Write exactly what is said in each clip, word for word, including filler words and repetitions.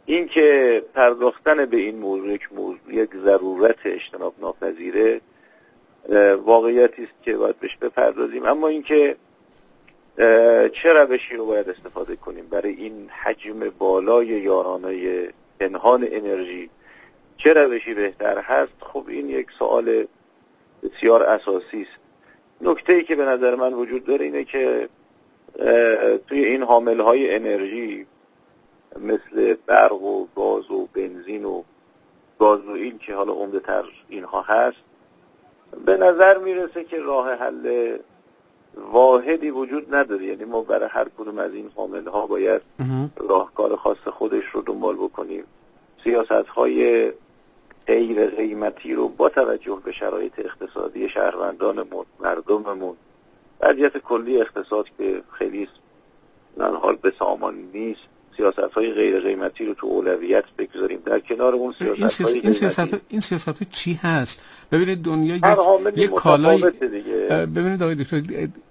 این که پرداختن به این موضوع یک موضوع یک ضرورت اجتناب ناپذیره، واقعیتی است که باید بهش بپردازیم. اما این که چه روشی رو باید استفاده کنیم برای این حجم بالای یارانه پنهان انرژی، چه روشی بهتر هست، خب این یک سوال بسیار اساسی است. نکته‌ای که به نظر من وجود داره اینه که توی این حامل‌های انرژی مثل برق و گاز و بنزین و گازوئیل که حالا عمده‌تر اینها هست، به نظر میرسه که راه حل واحدی وجود نداره. یعنی ما برای هر کدوم از این حامل‌ها باید راهکار خاص خودش رو دنبال بکنیم. سیاست‌های غیر قیمتی رو با توجه به شرایط اقتصادی شهروندانمون، مردممون، وضعیت کلی اقتصاد که خیلی در حال به سامان نیست، سیاست‌های غیر قیمتی رو تو اولویت بگذاریم در کنار اون سیاست‌های این سیاست این سیاست چی هست؟ ببینید دنیا یک یک کالای ببینید آقای دکتر،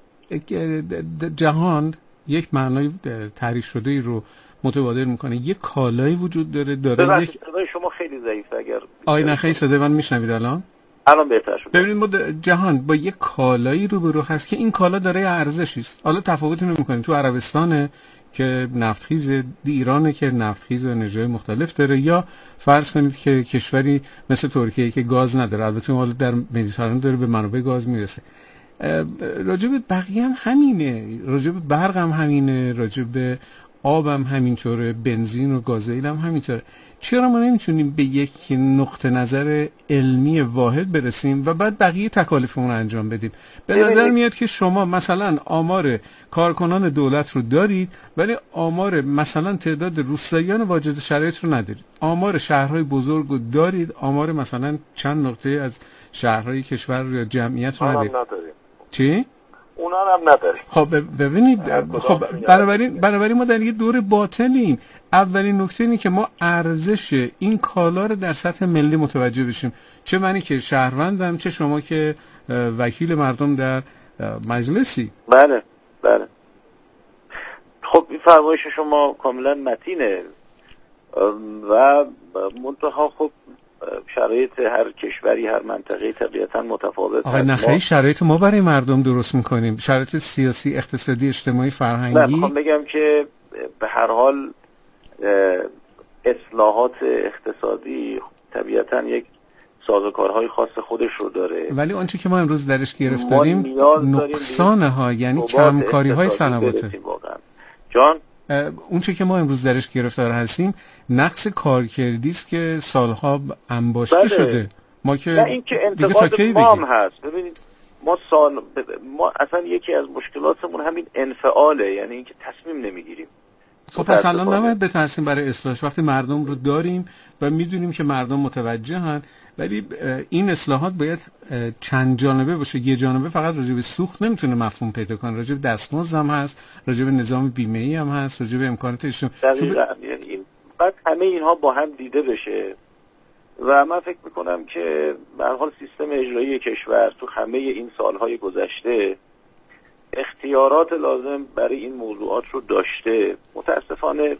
جهان یک معنای تعریف شده ای رو متبادر میکنه. یک کالایی وجود داره داره یک صدای شما خیلی ضعیفه. اگر آی نه خیلی صدای من میشنوید الان؟ الان بهتر شد. ببینید ما جهان با یک کالایی روبرو هست که این کالا داره ارزشی است. حالا تفاوتی نمیکنه تو عربستانه که نفتخیز، ایرانه که نفتخیز و انرژی مختلف داره، یا فرض کنید که کشوری مثل ترکیه که گاز نداره، البته حالا در مدیترانه داره به منابع گاز میرسه. راجب بقیه هم همینه، راجب برق هم همینه، راجب آب هم همینطوره، بنزین و گازوئیل هم همینطوره. چرا ما نمیتونیم به یک نقطه نظر علمی واحد برسیم و بعد بقیه تکالیفمون رو انجام بدیم؟ به نظر میاد که شما مثلا آمار کارکنان دولت رو دارید ولی آمار مثلا تعداد روستاییان واجد شرایط رو ندارید. آمار شهرهای بزرگ رو دارید، آمار مثلا چند نقطه از شهرهای کشور یا جمعیت رو ندارید. چی؟ اونا هم نداریم. خب ببینید، خب بنابراین بنابراین ما در یه دور باطلیم. اولین نکته اینه که ما ارزش این کالا رو در سطح ملی متوجه بشیم، چه منی که شهروندم، چه شما که وکیل مردم در مجلسی. بله بله. خب این فرمایش شما کاملا متینه و منتها خب شرایط هر کشوری، هر منطقه طبیعتاً متفاوت. آقا نخیر، شرایط ما برای مردم درست میکنیم، شرایط سیاسی، اقتصادی، اجتماعی، فرهنگی. من میخوام بگم که به هر حال اصلاحات اقتصادی طبیعتاً یک سازوکارهای خاص خودش رو داره، ولی آنچه که ما امروز درش گرفتاریم نقصانه ها، یعنی کمکاری های صنواته. جان اون چه که ما امروز درش گرفتار هستیم نقص کارکردی است که سالها انباشته بله. شده. ما که این که انتقاد ما هم هست. ببینید ما سال ما اصلا یکی از مشکلاتمون همین انفعاله، یعنی اینکه تصمیم نمیگیریم. خب پس الان نباید بترسیم برای اصلاحش وقتی مردم رو داریم و میدونیم که مردم متوجهن، ولی این اصلاحات باید چند جانبه باشه. یه جانبه فقط راجع به سوخت نمیتونه مفهوم پیدا کنه، راجع به دستمزد هم هست، راجع به نظام بیمه‌ای هم هست، راجع به امکانات اجتماعی. ب... یعنی این بعد همه اینها با هم دیده بشه و من فکر میکنم که به هر حال سیستم اجرایی کشور تو همه این سالهای گذشته اختیارات لازم برای این موضوعات رو داشته. متاسفانه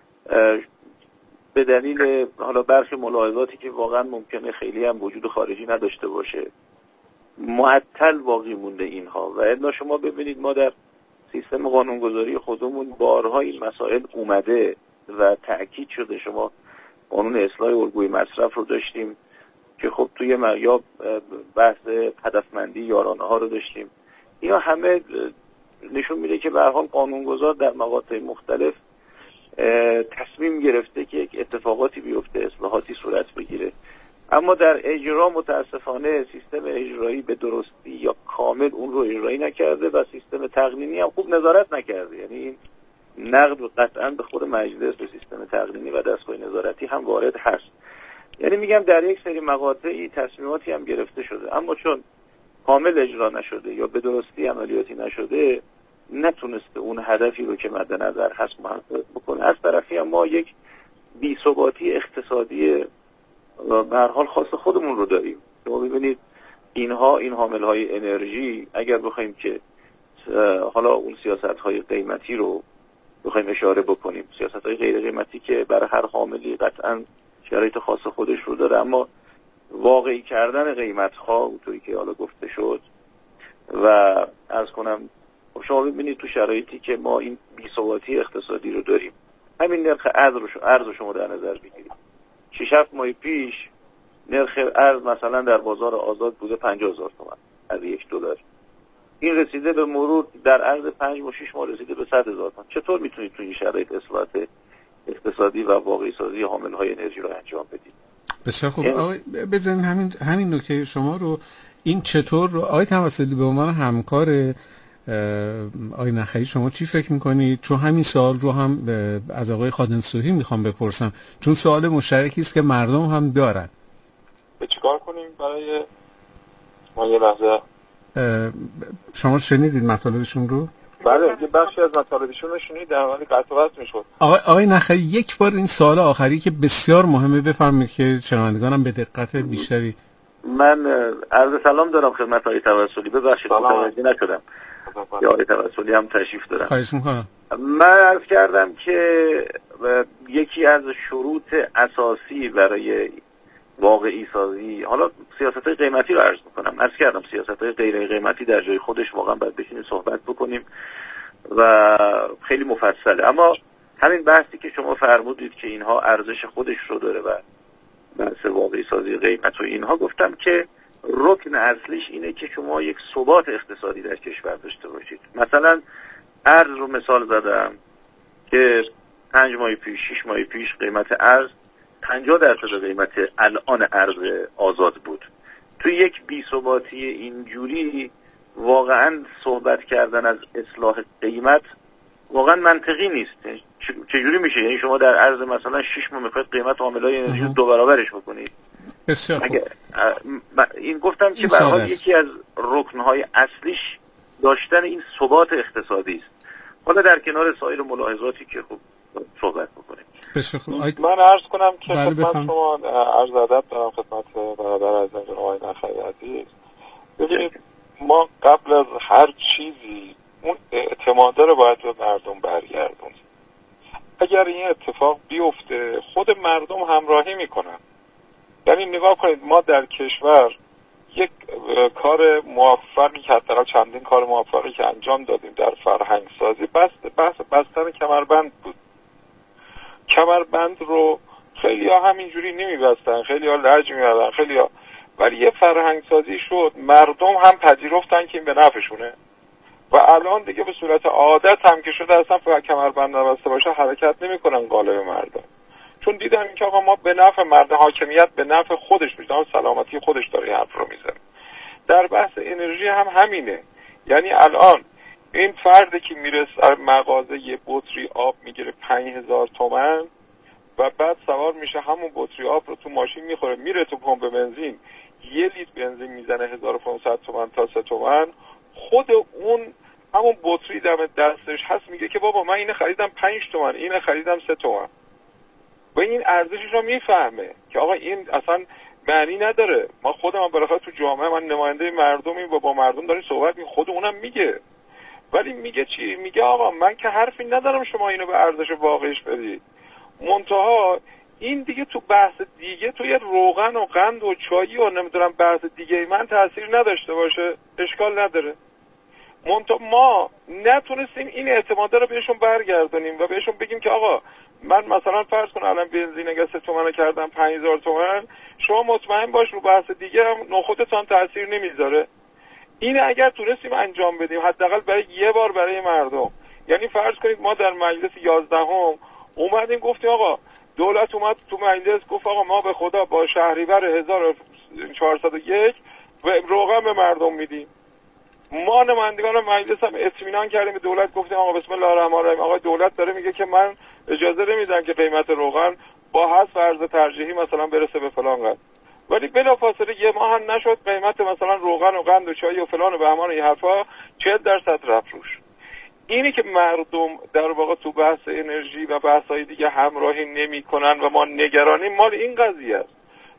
به دلیل حالا برخی ملاحظاتی که واقعا ممکنه خیلی هم وجود خارجی نداشته باشه معطل باقی مونده اینها. و الا شما ببینید ما در سیستم قانونگذاری خودمون بارها این مسائل اومده و تأکید شده. شما قانون اصلاح الگوی مصرف رو داشتیم که خب توی یا بحث هدفمندی یارانه ها رو داشتیم. اینا همه نشون میده که به هر حال قانونگذار در مقاطع مختلف تصمیم گرفته که یک اتفاقاتی بیفته، اصلاحاتی صورت بگیره، اما در اجرا متاسفانه سیستم اجرایی به درستی یا کامل اون رو اجرایی نکرده و سیستم تقنینی هم خوب نظارت نکرده. یعنی این نقد قطعا به خود مجلس، به سیستم تقنینی و دستگاه نظارتی هم وارد هست. یعنی میگم در یک سری مقاطعی تصمیماتی هم گرفته شده اما چون کامل اجرا نشده یا به درستی عملیاتی نشده نتونسته اون هدفی رو که مد نظر هست محقق بکنه. از طرفی هم ما یک بی‌ثباتی اقتصادی به هر حال خاص خودمون رو داریم. شما ببینید اینها این حامل‌های انرژی اگر بخوایم که حالا اون سیاست‌های قیمتی رو بخوایم اشاره بکنیم. سیاست‌های غیر قیمتی که برای هر حاملی قطعاً شرایط خاص خودش رو داره، اما واقعی کردن قیمت‌ها اونطوری که حالا گفته شد و عرض کنم شما ببینید تو شرایطی که ما این بی‌ثباتی اقتصادی رو داریم، همین نرخ ارز رو ارز شما در نظر بگیرید. شش هفت ماه پیش نرخ ارز مثلا در بازار آزاد بوده پنجاه هزار تومان از یک دلار. این رسیده به مرور در عرض پنج و شش ماه رسیده به صد هزار تومان. چطور میتونید تو این شرایط اصلاحات اقتصادی و واقعی سازی حاملهای انرژی رو انجام بدید؟ بسیار خوب. آقای بزنین همین همین نکته شما رو، این چطور رو آقای توسلی به عنوان همکار آقای نخعی شما چی فکر میکنید؟ چون همین سوال رو هم از آقای خادم‌صبحی میخوام بپرسم، چون سوال مشترکی است که مردم هم دارن. به چیکار کنیم برای ما؟ یه لحظه شما شنیدید مطالبشون رو؟ بله، یه بخشی از مطالبشون رو شنیدم ولی قطع و وصل میشد. آقای آقای نخعی یک بار این سوال آخری که بسیار مهمه بفرمایید که شنوندگانم به دقت بیشتری. من عرض سلام دارم خدمت آقای توسلی، ببخشید متوجه نشدم یا آقای توسلی هم تشریف دارن. خواهش میکنم. من عرض کردم که یکی از شروط اساسی برای واقعی سازی، حالا سیاست‌های قیمتی رو عرض میکنم، عرض کردم سیاست‌های غیر قیمتی در جای خودش واقعا باید بشینیم صحبت بکنیم و خیلی مفصله، اما همین بحثی که شما فرمودید که اینها ارزش خودش رو داره و بحث واقعی سازی قیمت و اینها، گفتم که رکن اصلیش اینه که شما یک ثبات اقتصادی در کشور داشته باشید. مثلا ارز رو مثال زدم که پنج ماه پیش شش ماه پیش قیمت ارز پنجاه درصد قیمت الان ارز آزاد بود. تو یک بی‌ثباتی اینجوری واقعا صحبت کردن از اصلاح قیمت واقعا منطقی نیست. چجوری میشه؟ یعنی شما در عرض مثلا شش ماه میخواید قیمت حاملهای انرژی رو دو برابرش بکنید؟ بسیار خوب. این گفتم که به هر حال یکی از رکنهای اصلیش داشتن این ثبات اقتصادی است. حالا در کنار سایر ملاحظاتی که خوب صحبت بکنیم. بسیار خوب. من عرض کنم که بله خدمت شما عرض ادب دارم خدمت برادر از جناب آقای نخعی عزیز. ببینید ما قبل از هر چیزی اون اعتماد رو باید به مردم برگردونیم. اگر این اتفاق بیفته خود مردم همراهی میکنن. یعنی نگاه کنید ما در کشور یک کار موفقی که حداقل چندین کار موفقی که انجام دادیم در فرهنگ سازی بحث بحث بستن کمربند بود. کمربند رو خیلی ها همینجوری نمیبستن، خیلی ها لج میبردن، خیلی ها، ولی یه فرهنگ سازی شد، مردم هم پذیرفتن که این به نفعشونه و الان دیگه به صورت عادت هم که شده اصلا فقط کمربند نبسته باشه حرکت نمیکنن قالب مردم، چون دیدن که آقا ما به نفع مرد، حاکمیت به نفع خودش میشه، سلامتی خودش داره این حرف رو میزنه. در بحث انرژی هم همینه. یعنی الان این فردی که میره مغازه یه بطری آب میگیره پنج هزار تومان و بعد سوار میشه همون بطری آب رو تو ماشین میخوره میره تو پمپ بنزین یه لیتر بنزین میزنه هزار و پانصد تومان تا سه تومان، خود اون همون بطری دم دستش هست میگه که بابا من اینو خریدم پنج تومان، اینو خریدم سه تومان و این ارزشش رو میفهمه که آقا این اصلا معنی نداره. ما خودم بالاخره تو جامعه من نماینده مردمیم و با مردم داریم صحبت می‌کنیم، خود اونم میگه، ولی میگه چی؟ میگه آقا من که حرفی ندارم شما اینو به ارزش واقعیش بدید، منتها این دیگه تو بحث دیگه توی روغن و قند و چایی و نمیدونم بحث دیگه من تأثیر نداشته باشه اشکال نداره، منتها ما نتونستیم این اعتماد رو بهشون برگردونیم و بهشون بگیم که آقا من مثلا فرض کن الان بنزین اگه سه تومن کردم پنج هزار تومن، شما مطمئن باش رو بحث دیگه هم نخودتان تأثیر نمیذاره. این اگر تونستیم انجام بدیم حداقل برای یه بار برای مردم، یعنی فرض کنید ما در مجلس یازدهم اومدیم گفتیم آقا دولت اومد تو مجلس گفت آقا ما به خدا با شهریور هزار و چهارصد و یک روغن به مردم میدیم. ما نمایندگان مجلس هم اطمینان کردیم به دولت، گفتیم آقا بسم الله الرحمن الرحیم، آقا دولت داره میگه که من اجازه نمیدم که قیمت روغن با حذف ارز ترجیحی مثلا برسه به فلان قدر، ولی بلافاصله یه ماه هم نشد قیمت مثلا روغن و قند و چای و فلان و بهمان این حرفا چهل درصد رفت روش. اینی که مردم در واقع تو بحث انرژی و بحث‌های دیگه همراهی نمی‌کنن و ما نگرانیم مال این قضیه است.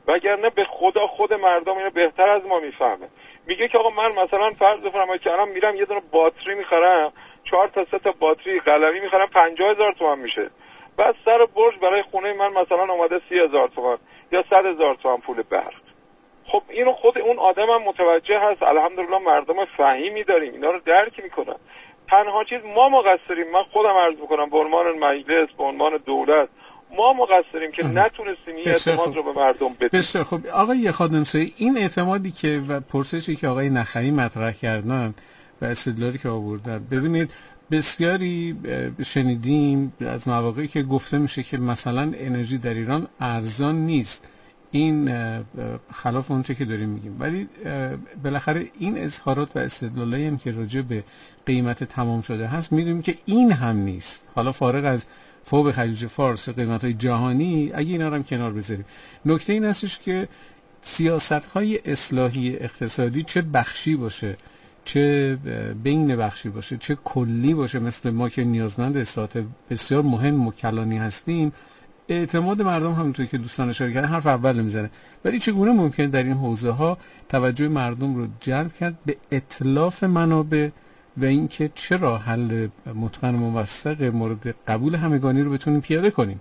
وگرنه به خدا خود مردم اینو بهتر از ما میفهمه. میگه که آقا من مثلا فرض بفرمایید که الان میرم یه دونه باتری میخرم، چهار تا سه تا باتری قلمی میخرم پنجاه هزار تومان میشه، بعد سر برج برای خونه من مثلا اومده سی هزار تومان یا صد هزار تومان پول برق. خب اینو خود اون آدم هم متوجه هست. الحمدلله مردم فهیمی داریم، اینا رو درک میکنن. تنها چیز ما مقصریم، من خودم عرض میکنم به عنوان مجلس، به عنوان دولت، ما مقصریم که نتونستیم این اعتماد رو به مردم بدیم. بسیار خوب. آقای خادم‌سایی، این اعتمادی که و پرسشی که آقای نخعی مطرح کردن و استدلالی که آوردن، ببینید بسیاری شنیدیم از مواقعی که گفته میشه که مثلا انرژی در ایران ارزان نیست. این خلاف اونچه که داریم میگیم، ولی بالاخره این اظهارات و استدلالایی هم که راجع به قیمت تمام شده هست میدونیم که این هم نیست. حالا فارغ از فوق خلیج فارس قیمت‌های جهانی اگه اینا رو هم کنار بذاریم، نکته این هستش که سیاست‌های اصلاحی اقتصادی چه بخشی باشه، چه بین بخشی باشه، چه کلی باشه، مثل ما که نیازمند اصلاحات بسیار مهم و کلانی هستیم، اعتماد مردم همونطوری که دوستان اشاره کردن حرف اول نمیزنه. ولی چگونه ممکن در این حوزه ها توجه مردم رو جلب کرد به اتلاف منابع و اینکه چرا حل متقن و موثق مورد قبول همگانی رو بتونیم پیاده کنیم؟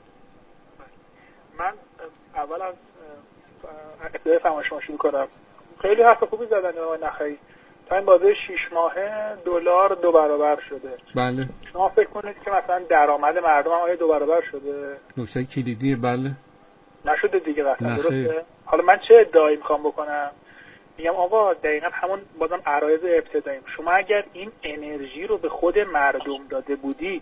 من اول از ابتدای فرمایش شما شروع کنم. خیلی حرف خوبی زدن آقای نخعی. تا این بازه شش ماهه دلار دو برابر شده. بله. شما فکر کنید که مثلا درآمد مردم هم آیا دو برابر شده؟ نکته کلیدیه. بله. نشده دیگه قطعا. درسته؟ حالا من چه ادعایی میخوام بکنم؟ میگم آقا دقیقاً همون بازم عرایض ابتداییم. شما اگر این انرژی رو به خود مردم داده بودید،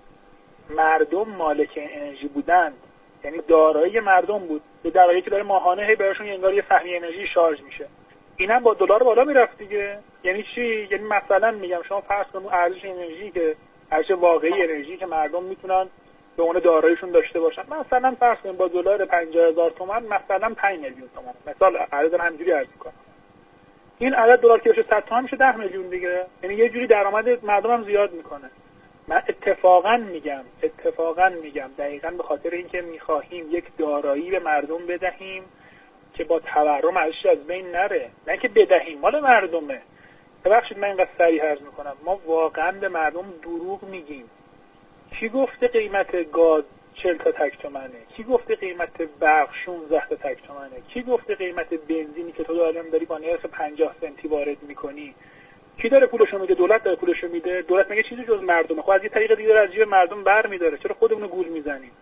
مردم مالک انرژی بودند، یعنی دارایی مردم بود، به درایی که داره ماهانه هی براشون انگار یه سهمیه انرژی شارژ میشه، اینم با دلار بالا میرفت دیگه. یعنی چی؟ یعنی مثلا میگم شما فرض کنید ارزش انرژی که ارزش واقعی انرژی که مردم میتونن به اون داراییشون داشته باشن، مثلا فرض کنید با دلار پنجاه هزار تومان مثلا پنج میلیون تومان، مثلا عدد همینجوری عرض میکنم، این عدد دلار که بشه صد تومان میشه ده میلیون دیگه. یعنی یه جوری درآمد مردم هم زیاد میکنه. من اتفاقا میگم اتفاقا میگم دقیقاً به خاطر اینکه میخواهیم یک دارایی به مردم بدهیم که با تورم ارزش از بین نره، نه که بدهیم، مال مردمه. ببخشید من اینقدر سریع عرض میکنم، ما واقعا به مردم دروغ میگیم. کی گفته قیمت گاز چهل تا تک تومنه؟ کی گفته قیمت برق شانزده تا تک تومنه؟ کی گفته قیمت بنزینی که تو داریم داری با نرخ پنجاه سنتی وارد میکنی؟ کی داره پولشو میده؟ دولت داره پولشو میده. دولت میگه چیزی جز مردمه. خب از یه طریق دیگه از جیب مردم برمی‌داره. چرا خودمون گول میزنیم؟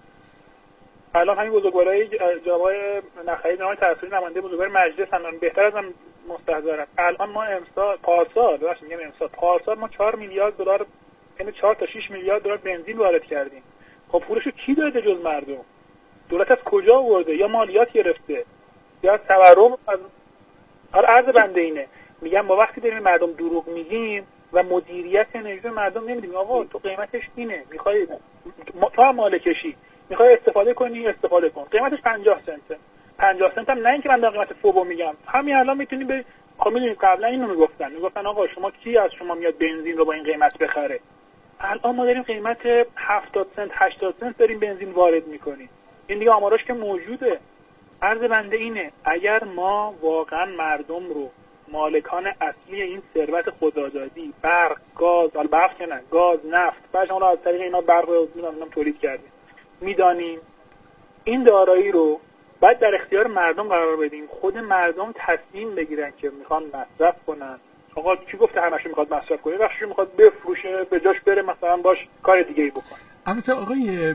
الان همین بزرگوارای جناب نخعی، جناب تأثیری نماینده بزرگوار مجلس هم بهتر از من مستحضرن. الان ما امسال پارسال ببخشید میگم امسال پارسال ما چهار میلیارد دلار، یعنی چهار تا شش میلیارد دلار بنزین وارد کردیم. خب پولشو کی داده جز مردم؟ دولت از کجا آورده؟ یا مالیات گرفته یا از تورم. از حالا عرض بنده اینه، میگم ما وقتی داریم مردم دروغ میگیم و مدیریت انرژی مردم نمیدیم، آقا تو قیمتش اینه، میخوای تو هم مالکشی، میخوای استفاده کنی استفاده کن، قیمتش پنجاه سنته. پنجاه سنت هم نه اینکه من در قیمت فوبو میگم، همین الان میتونی به خب میدونید قبلا اینو میگفتن میگفتن آقا شما کی از شما میاد بنزین رو با این قیمت بخره؟ الان ما داریم قیمت هفتاد سنت هشتاد سنت داریم بنزین وارد میکنیم. این دیگه آماراش که موجوده. عرض بنده اینه اگر ما واقعا مردم رو مالکان اصلی این ثروت خدادادی، برق، گاز، حالا برق که نه، گاز، نفت، بعد ما از طریق اینا برق رو میدونم تولید کردیم، میدانیم این دارایی رو بعد در اختیار مردم قرار بدیم، خود مردم تصمیم بگیرن که میخوان مصرف کنن. آقا کی گفته همه‌شو میخواد مصرف کنه؟ بخشش میخواد بفروشه، به جاش بره مثلا باش کار دیگه ای بکنه. البته آقای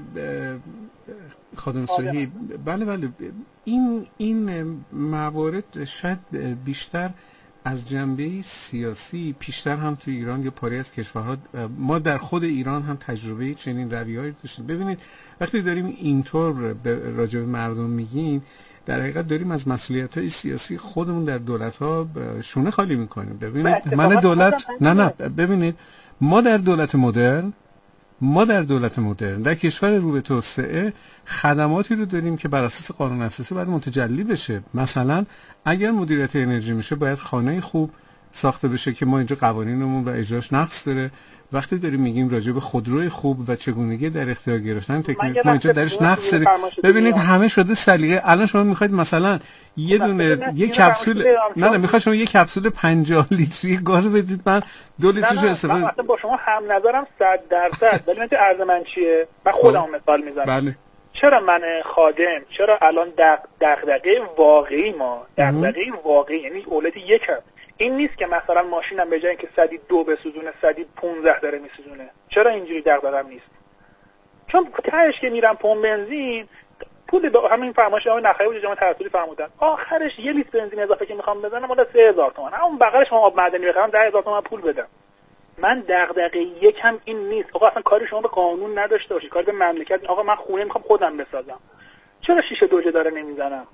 خادم‌سایی، بله بله این این موارد شاید بیشتر از جنبه سیاسی پیشتر هم تو ایران یا پاری از کشورها، ما در خود ایران هم تجربه چنین رویه‌ای داشتیم. ببینید وقتی داریم اینطور راجع به مردم میگیم، در حقیقت داریم از مسئولیت‌های سیاسی خودمون در دولت‌ها شونه خالی می‌کنیم. ببینید من دولت نه نه ببینید ما در دولت مدرن ما در دولت مدرن در کشور رو به توسعه خدماتی رو داریم که بر اساس قانون اساسی باید متجلی بشه. مثلا اگر مدیریت انرژی میشه باید خانه خوب ساخته بشه که ما اینجا قوانینمون و اجراش نقص داره وقتی داریم میگیم راجع به خودروی خوب و چگونگی در اختیار گرفتن تکنولوژی ما اینجا درش نقص داریم. ببینید همه شده سلیقه. الان شما میخواید مثلا یه دونه یه کپسول نه نه میخواید شما یه کپسول پنجاه لیتری گاز بدید من دو لیترش استفاده من با شما هم نظرم صد درصد. ولی من عرض من چیه؟ من خودم مثال میزنم. بله. چرا من خادم، چرا الان دغدغه واقعی ما دغدغه واقعی یعنی اولویت یکم این نیست که مثلا ماشینم به جای اینکه صدی دو بسوزونه صدی پونزده داره میسوزونه. چرا اینجوری دغدغه‌ام نیست؟ چون تهش که میرم پمپ بنزین پول به همین فرمایش آقای نخعی بود جمع تحصیلی فرمودن آخرش یه لیتر بنزین اضافه که میخوام بزنم مال سه هزار تومان، اون بغلش ما آب معدنی بخرم ده هزار تومان پول بدم. من دغدغه یکم این نیست. آقا اصلا کاری شما به قانون نداشته باشید، کاری به مملکت. آقا من خونه میخوام خودم بسازم، چرا شیشه دوجه داره نمیزنم؟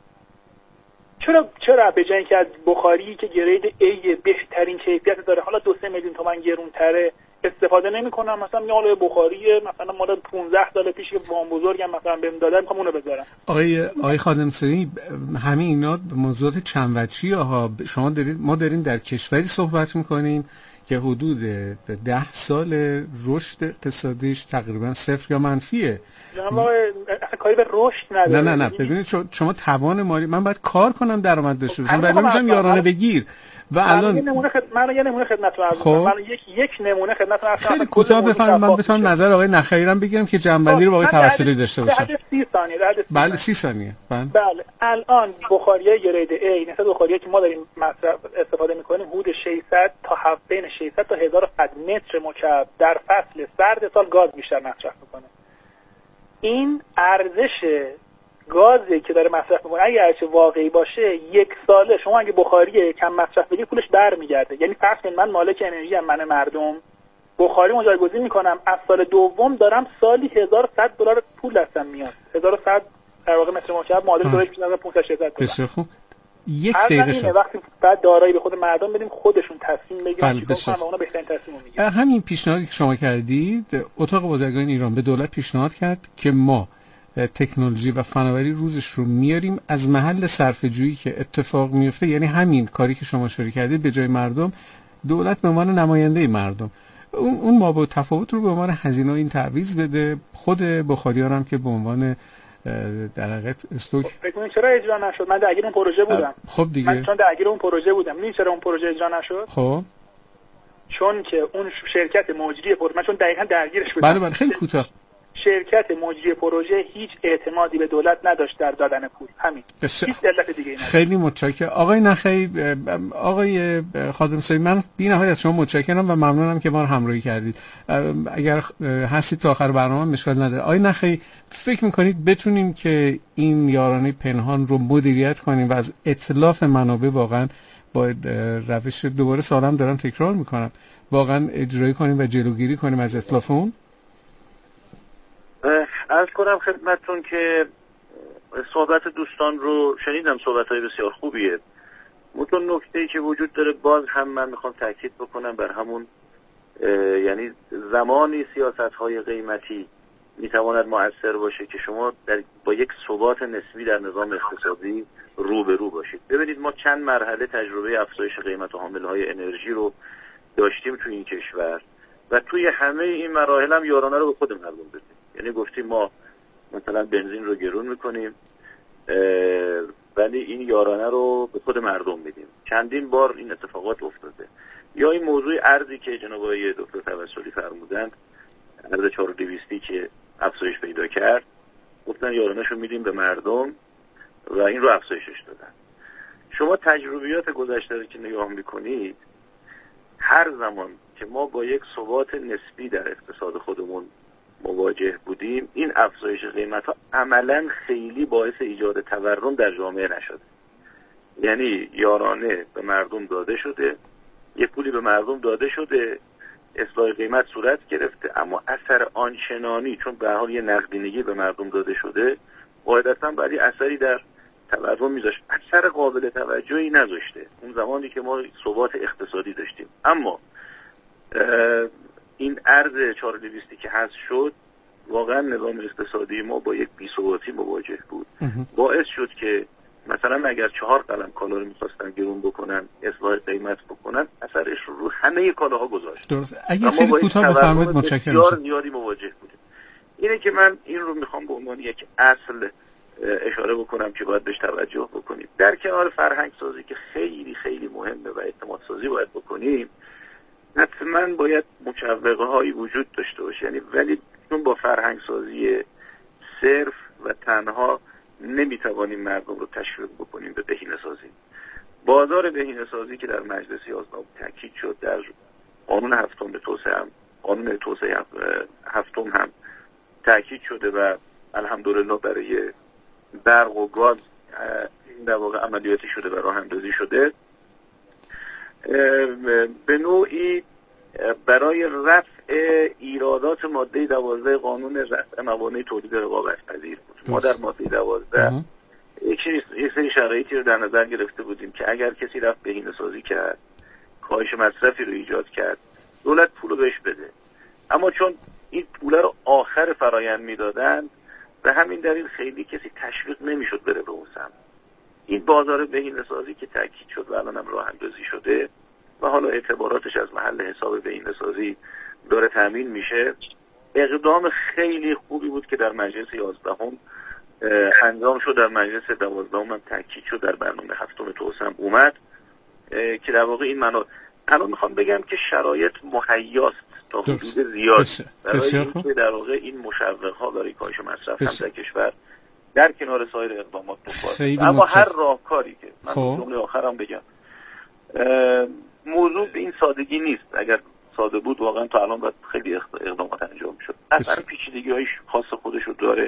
چرا چرا به جای اینکه از بخاری که گرید ای بهترین کیفیت داره حالا دو سه میلیون تومان گرونتره استفاده نمیکنم؟ مثلا میگم حالا بخاری مثلا مال پانزده سال پیش که وام بزرگم مثلا بهم دادن میخوام اونو بذارم. آقای آقای خادم سری همین اینا موضوعات چند وجهی ها شما دارید ما داریم در کشوری صحبت میکنیم که حدود ده سال رشد اقتصادیش تقریبا صفر یا منفیه. جناب آقای اصلا کاری به رشد نداره. نه نه نه ببینید شما توان مالی من باید کار کنم درآمد داشته باشم ولی نمیشم یارانه بگیر و الان یه نمونه خد... من یه نمونه خدمتتون عرض کنم. من یک یک نمونه خدمتتون عرض کنم. خیلی کوتاه بفرمایید من بتونم نظر آقای نخعی رو بگیرم که جنبندی رو با آقای توسلی داشته باشم. سی ثانیه بله سی ثانیه. بله بله الان بخاریای گرید A نسبت بخاریایی که ما داریم مصرف استفاده می‌کنیم حدود ششصد تا بین ششصد تا هزار و صد متر مکعب در فصل سرد سال گاز بیشتر مصرف می‌کنه. این ارزش گازی که داره مصرف میکنه اگه هرچه واقعی باشه یک ساله شما اگه بخاری کم مصرف بدی پولش برمیگرده. یعنی فرض کنید من مالک انرژی ام، من مردم بخاری جایگزین میکنم از سال دوم دارم سالی هزار و صد دلار پول دستم میاد. هزار و صد در واقع متر مکعب معادل دلار میشه پانصد شصت دلار. بسیار خوب. یک دقیقه شد. وقتی بعد دارایی به خود مردم بدیم خودشون تصمیم بگیرن چیکار کنن و اونا بهترین تصمیم میگیرن. همین پیشنهادی که شما کردید اتاق بازرگانی ایران به دولت پیشنهاد کرد که ما تکنولوژی و فناوری روزش رو میاریم از محل صرفه‌جویی که اتفاق میفته، یعنی همین کاری که شما شروع کردید به جای مردم دولت به عنوان نماینده مردم اون اون مابعد تفاوت رو به عنوان هزینه این تعویض بده. خود بخاری‌ها هم که به عنوان در حقیقت استوک فکر کنید چرا اجرا نشد؟ من درگیر اون پروژه بودم. خب دیگه من چون درگیر اون پروژه بودم می‌دونی چرا اون پروژه اجرا نشد؟ خب چون که اون شرکت مجری پروژه من چون دقیقاً درگیرش بله بودم. بله خیلی کوتاه شرکت مجری پروژه هیچ اعتمادی به دولت نداشت در دادن پول. همین. بس... هیچ علت دیگه ای نداشت. خیلی متشکرم آقای نخعی. آقای خادم سری من بی‌نهایت از شما متشکرم و ممنونم که ما رو همراهی کردید. اگر هستید تا آخر برنامه مشکل نداره. آقای نخعی فکر می‌کنید بتونیم که این یارانه پنهان رو مدیریت کنیم و از اتلاف منابع واقعا با روش دوباره سالم دارم تکرار می‌کنم واقعا اجرایی کنیم و جلوگیری کنیم از اتلاف اون؟ عرض کنم خدمتتون که صحبت دوستان رو شنیدم، صحبت‌های بسیار خوبیه. متون نکته‌ای که وجود داره باز هم من میخوام تاکید بکنم بر همون یعنی زمانی سیاست‌های قیمتی میتواند مؤثر باشه که شما در با یک ثبات نسبی در نظام اقتصادی روبرو باشید. ببینید ما چند مرحله تجربه افزایش قیمت و حامله‌های انرژی رو داشتیم توی این کشور و توی همه این مراحل هم یارانه رو به خود مردم بدیم. یعنی گفتیم ما مثلا بنزین رو گرون میکنیم ولی این یارانه رو به خود مردم میدیم. چندین بار این اتفاقات افتاده. یا این موضوع ارزی که جناب آقای دکتر توسلی فرمودند، ارز چهار و دویستی که افزایش پیدا کرد، گفتن یارانه‌ش رو میدیم به مردم و این رو افزایشش دادن. شما تجربیات گذشته رو که نگاه میکنید هر زمان که ما با یک ثبات نسبی در اقتصاد خودمون مواجه بودیم این افزایش قیمت ها عملا خیلی باعث ایجاد تورم در جامعه نشده. یعنی یارانه به مردم داده شده، یه پولی به مردم داده شده، اصلاح قیمت صورت گرفته، اما اثر آنچنانی چون به حال یه نقدینگی به مردم داده شده قاعدتاً برای اثری در تورم میذاشت، اثر قابل توجهی نذاشته اون زمانی که ما ثبات اقتصادی داشتیم. اما این ارز چهار و دویستی که حذف شد واقعا نظام اقتصادی ما با یک بی‌ثباتی مواجه بود. باعث شد که مثلا اگر چهار قلم کالا رو میخواستن گرون بکنن، اصلاح قیمت بکنن، اثرش رو رو همه کالاها گذاشت. درست. اگه خیلی کوتاه بفرمایید متشکرم. بسیار زیادی مواجه بودیم. اینه که من این رو میخوام به عنوان یک اصل اشاره بکنم که باید بهش توجه بکنیم. در کنار فرهنگ سازی که خیلی خیلی مهمه و اعتماد سازی باید بکنیم، حتما باید مشوقه هایی وجود داشته باشه. یعنی ولی چون با فرهنگ سازی صرف و تنها نمیتوانیم مردم رو تشویق بکنیم به بهینه سازی. بازار بهینه سازی که در مجلس یازدهم تاکید شد، در قانون هفتم به توسعه هم قانون توسعه هفتم هم تاکید شده و الحمدلله برای برق و گاز این در واقع عملیاتی شده و راه اندازی شده. به نوعی برای رفع ایرادات ماده دوازده قانون رفع موانع تولید رقابت پذیر بود. ما در ماده دوازده یک سری شرایطی رو در نظر گرفته بودیم که اگر کسی رفت بهینه سازی کرد، کاهش مصرفی رو ایجاد کرد، دولت پول رو بهش بده. اما چون این پول رو آخر فرایند میدادن، به همین دلیل خیلی کسی تشویق نمیشد بره به اون سمت. این بازار بهینه سازی که تاکید شد و الان هم راه اندازی شده و حالا اعتباراتش از محل حساب بهینه سازی داره تامین میشه، اقدام خیلی خوبی بود که در مجلس یازدهم انجام شد. در مجلس دوازدهم هم تاکید شد، در برنامه هفتم توسعه هم اومد که در واقع این منو الان میخوام بگم که شرایط مهیاست تا حدود زیاد برای اینکه در واقع این مشوق ها برای کاهش مصرف هم در کشور در کنار سایر اقدامات بکنه. اما هر راهکاری که من جمله آخرم بگم، موضوع به این سادگی نیست. اگر ساده بود واقعا تا الان باید خیلی اقدامات انجام شد. اصلا پیچیدگی‌هایش خاص خودش رو داره.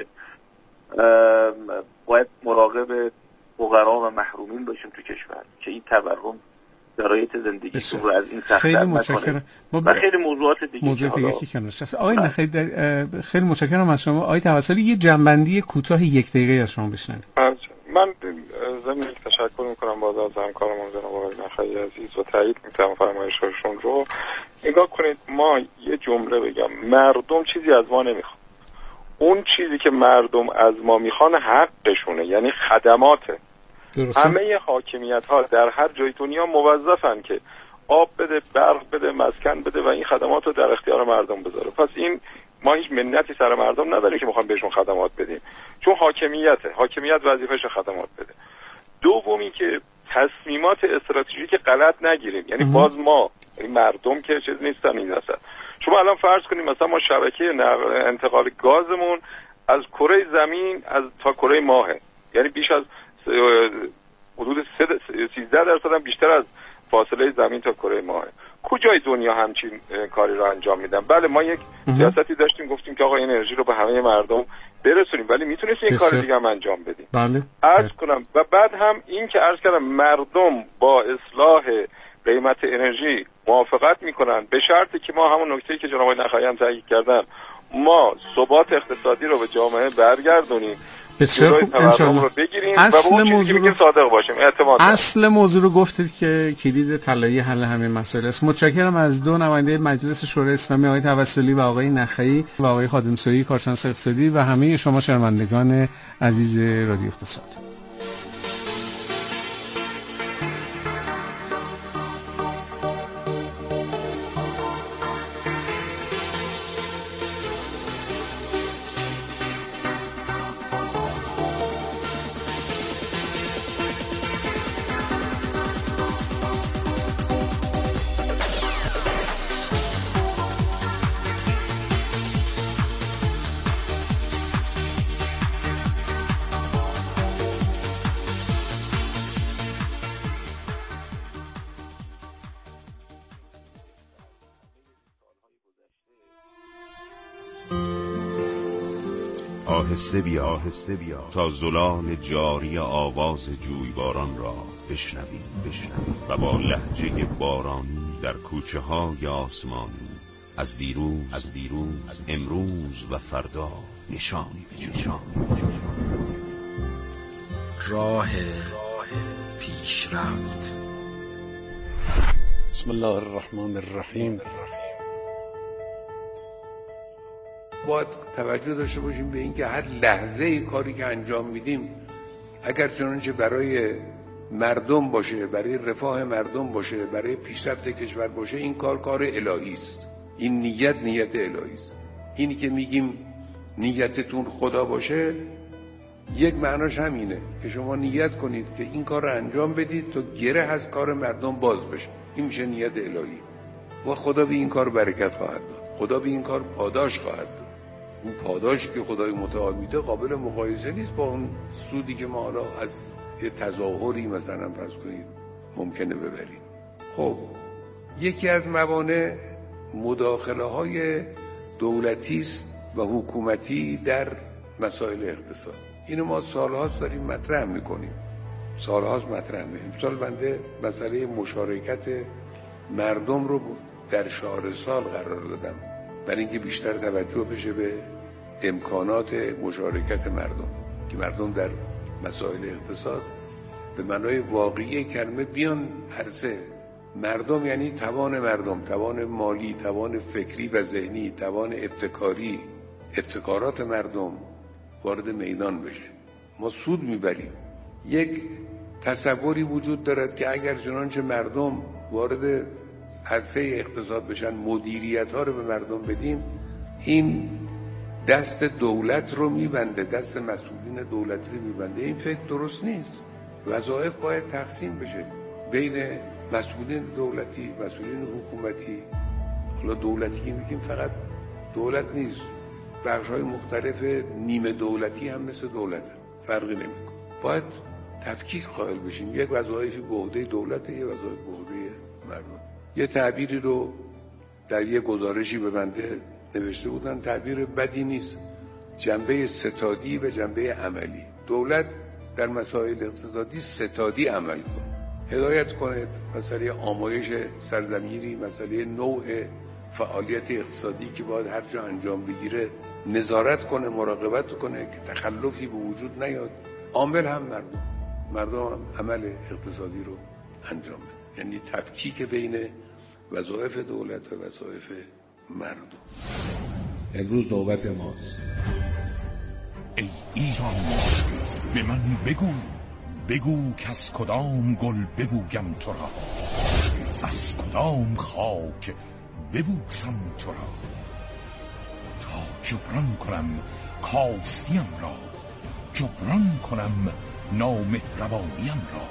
باید مراقب فقرا و محرومین باشیم تو کشور که این تورم شرایط زندگیشون رو از این سخت‌تر نکنه. و خیلی موضوعات دیگه موضوع دیگه که کنارش هست. آقای نخی خیلی متشکرم از شما. آقای توسلی یه جنبندی کوتاه یک دقیقه از شما بشنویم. من ضمن یک تشکر میکنم باز از همکارمون جناب آقای نخی عزیز و تایید میکنم فرمایش‌هاشون رو. نگاه کنید، ما یه جمله بگم، مردم چیزی از ما نمیخوان. اون چیزی که مردم از ما میخوان حقشونه، یعنی خدماته. درسته. همه حاکمیت ها در هر جای دنیا موظفن که آب بده، برق بده، مسکن بده و این خدمات رو در اختیار مردم بذاره. پس این ما هیچ منتی سر مردم نداریم که میخوام بهشون خدمات بدیم، چون حاکمیته، حاکمیت وظیفه‌ش خدمات بده. دومی که تصمیمات استراتژیک غلط نگیریم، یعنی باز ما یعنی مردم که چیز نیستن این اصلا. شما الان فرض کنیم مثلا ما شبکه انتقال گازمون از کره زمین از تا کره ماهه، یعنی بیش از حدود سیزده درصد هم بیشتر از فاصله زمین تا کره ماهه. کجای دنیا همچین کاری رو انجام میدن؟ بله ما یک سیاستی داشتیم، گفتیم که آقا این انرژی رو به همه مردم برسونیم، ولی میتونستیم این کار دیگه هم انجام بدیم. بله. عرض کنم و بعد هم این که عرض کردم مردم با اصلاح قیمت انرژی موافقت میکنن، به شرطی که ما همون نکته‌ای که جناب نخایی هم تاکید کردن، ما ثبات اقتصادی رو به جامعه برگردونیم، بسیار خوب انشاءالله. اصل موضوع رو صادق باشیم، اعتماد اصل موضوع رو گفتید که کلید طلایی حل همه مسائل است. متشکرم از دو نماینده مجلس شورای اسلامی، آقای توسلی و آقای نخعی و آقای خادم‌سویی کارشناس اقتصادی و همه شما شنوندگان عزیز رادیو اقتصاد. آهسته بیا آهسته بیا تا زلال جاری آواز جویباران را بشنوی بشنوی و با لهجه بارانی در کوچه های آسمانی از دیروز از دیروز امروز و فردا نشانی بجوی. راه پیشرفت. بسم الله الرحمن الرحیم. باید توجه داشته باشیم به اینکه هر لحظه ای کاری که انجام میدیم اگر چنانچه برای مردم باشه، برای رفاه مردم باشه، برای پیشرفت کشور باشه، این کار کار الهی است. این نیت نیت الهی است. اینی که میگیم نیتتون خدا باشه، یک معناش همینه که شما نیت کنید که این کار رو انجام بدید تا گره از کار مردم باز بشه. این میشه نیت الهی و خدا به این کار برکت خواهد داد. خدا به این کار پاداش خواهد داد. اون پاداشی که خدای متعال میده قابل مقایسه نیست با اون سودی که ما حالا از یه تظاهری مثلا فرض کنید ممکنه ببریم. خب یکی از موانع مداخله های دولتی است و حکومتی در مسائل اقتصاد. اینو ما سالهاست داریم مطرح میکنیم، سالهاست مطرح میکنیم. امسال بنده مسئله مشارکت مردم رو در شعار سال قرار دادم برای اینکه بیشتر توجه بشه به امکانات مشارکت مردم، که مردم در مسائل اقتصاد به معنای واقعی کلمه بیان عرصه. مردم یعنی توان مردم، توان مالی، توان فکری و ذهنی، توان ابتکاری، ابتکارات مردم وارد میدان بشه. ما سود میبریم. یک تصوری وجود دارد که اگر چنانچه مردم وارد عرصه اقتصاد بشن، مدیریت ها رو به مردم بدیم، این دست دولت رو میبنده، دست مسئولین دولتی رو میبنده. این فکر درست نیست. وظایف باید تقسیم بشه بین مسئولین دولتی، مسئولین حکومتی. حالا دولتی میگیم فقط دولت نیست، بخش‌های مختلف نیمه دولتی هم مثل دولت فرقی نمیکنه. باید تفکیک قائل بشیم. یک وظایفی به عهده دولت، یک وظایف به عهده مردم. یه تعبیری رو در یه گزارشی به بنده نوشته بودن، تعبیر بدی نیست، جنبه ستادی و جنبه عملی. دولت در مسائل اقتصادی ستادی عمل کنه، هدایت کنه مسئله آمایش سرزمینی، مسئله نوع فعالیت اقتصادی که باید هر جا انجام بگیره نظارت کنه، مراقبت کنه که تخلفی به وجود نیاد. عامل هم مردم، مردم هم عمل اقتصادی رو انجام بده. یعنی تفکیک بین وظایف دولت و وظایف مردم. امروز نوبت ماست. ای ایران به من بگو، بگو که از کدام گل ببویم تو را، از کدام خاک ببوسم تو را، تا جبران کنم کاستیم را، جبران کنم نامهربانیم را،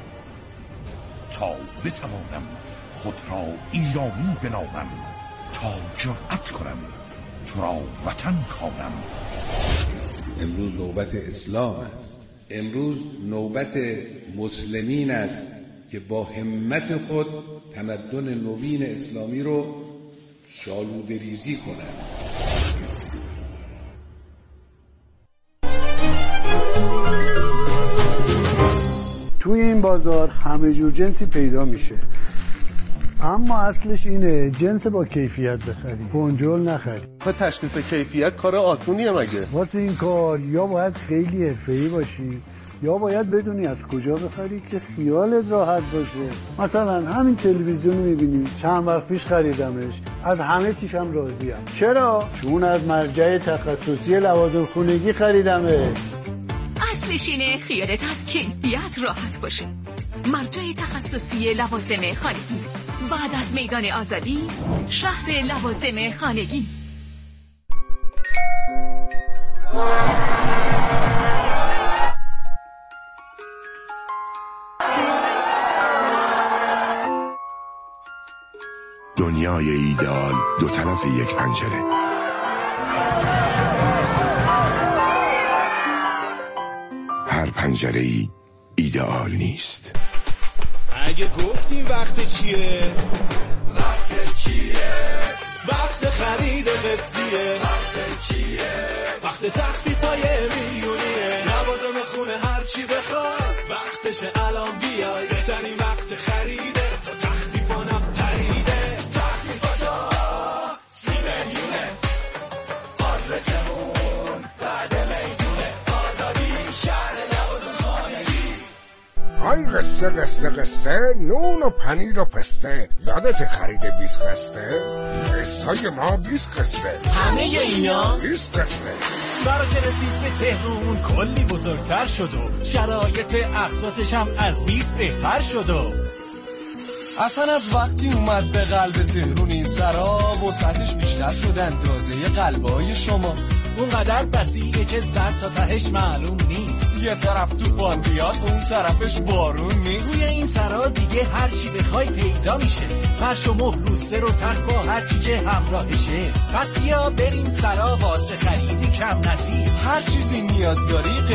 تا بتوانم خود را ایرانی بنامم، تا جرأت کنم تو را وطن خوانم. امروز نوبت اسلام است. امروز نوبت مسلمین است که با همت خود تمدن نوین اسلامی رو شالوده ریزی کنند. توی این بازار همه جور جنسی پیدا میشه، اما اصلش اینه جنس با کیفیت بخری، بنجل نخری. خب تشخیص کیفیت کار آسونیه مگه؟ واسه این کار یا باید خیلی حرفه‌ای باشی یا باید بدونی از کجا بخری که خیالت راحت باشه. مثلا همین تلویزیون میبینی، چند وقت پیش خریدمش، از همه چیش هم راضیم. چرا؟ چون از مرجع تخصصی لوازم خونگی خریدمش. اصلش اینه خیالت از کیفیت راحت باشه. مرجع تخصصی لوازم خانگی، بعد از میدان آزادی، شهر لوازم خانگی. دنیای ایدئال دو طرف یک پنجره. هر پنجره ای ایدئال نیست. اگه گفتیم وقت چیه؟ وقت چیه؟ وقت خرید قسطیه. وقت چیه؟ وقت تخفیفای میلیونیه. لوازم خونه هر چی بخواد وقتشه الان بیای. بهترین وقت خریده تا تخفیفانم پریده. تخفیفاتا سی میلیونه. آدرسمون بعد میدونه. آزادی شهر لوازم خانگی. آی قصه قصه قصه نون و پنیر و پسته. یادت خرید بیست قسته؟ قسطای ما بیست قسته. همه اینا بیست قسته. سرا که رسید به تهرون کلی بزرگتر شد و شرایط اقساطش هم از بیست بهتر شد و اصلا از وقتی اومد به قلب تهرون این سرا وسعتش بیشتر شد اندازه قلبای شما. اونقدر وسیعه که سر تا تهش معلوم نیست. یه طرف طوفان بیاد اون طرفش بارون نیست. روی این سرا دیگه هر چی بخوای پیدا میشه. فرش و مبل لوستر و تخت با هر چی که همراهشه. پس بیا بریم سرا واسه خریدی کم نظیر. هر چیزی نیاز داری